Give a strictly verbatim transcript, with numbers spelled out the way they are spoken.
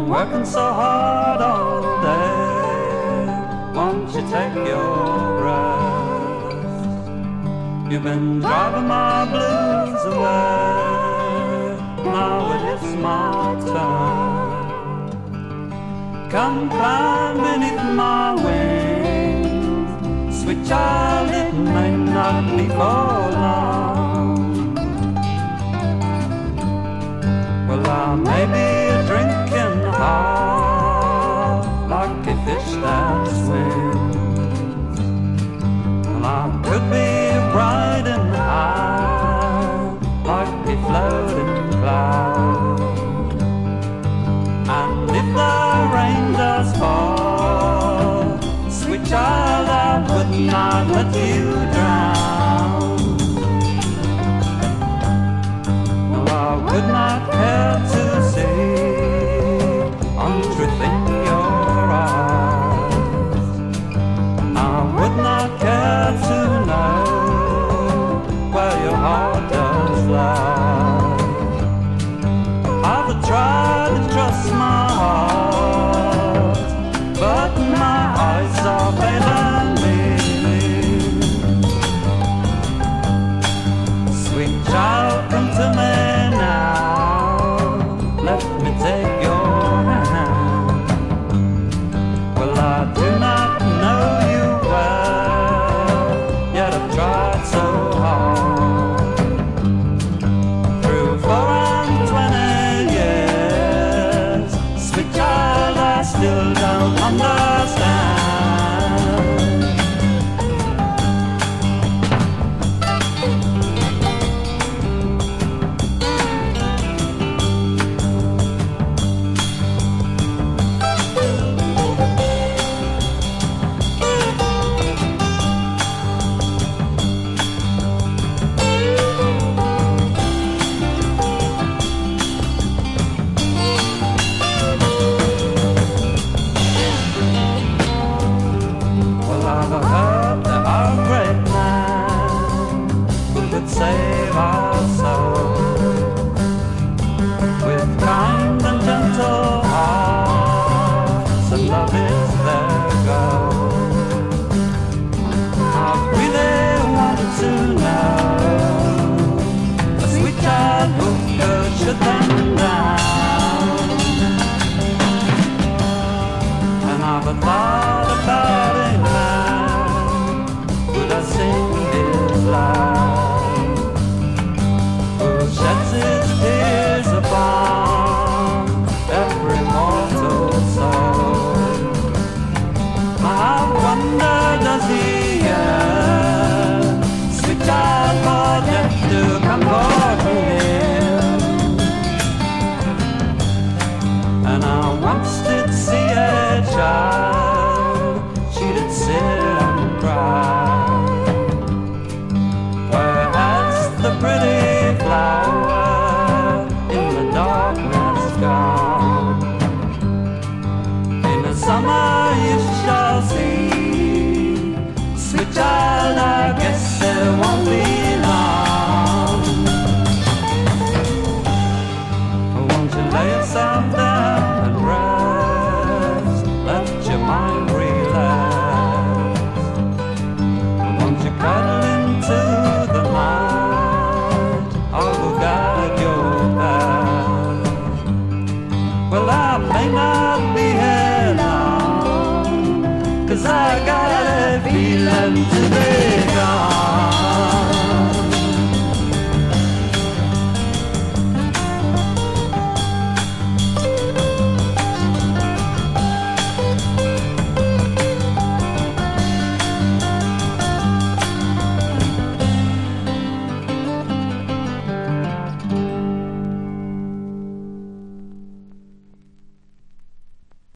been working so hard all day, won't you take your rest? You've been driving my blues away, now it is my turn. Come climb beneath my wings, sweet child, it may not be for long. Well, I may be a drinking heart, like a fish that swims. Well, I could be riding high, like a floating cloud. And if the rain does fall, sweet child, I would not let you drown. No, I would not care to see untruth in your eyes. I would not care to know where your heart does lie. I've tried to trust my heart, but my eyes are failing me. Sweet child, come to me now, let me take your hand. Well, I do not know you well, yet I've tried so hard. Through four and twenty years, sweet child, I still don't understand. I've heard there are great men who could save our souls with kind and gentle hearts, and love is their goal. I really want to know a sweet child who could shut them down. And I've thought about it now, sing his life, who sheds his tears upon every mortal soul. I wonder, does he yearn, sweet child, for death to come for him? And I once did see a child, she did sit and cry, pretty flower in the darkness gone. In the summer you shall see, sweet child, I guess it won't be long. Won't you lay yourself down and rest, let your mind relax. Won't you cuddle into the night, I will guide your path. Well, I may not be here long, 'cause I got a feeling to be gone.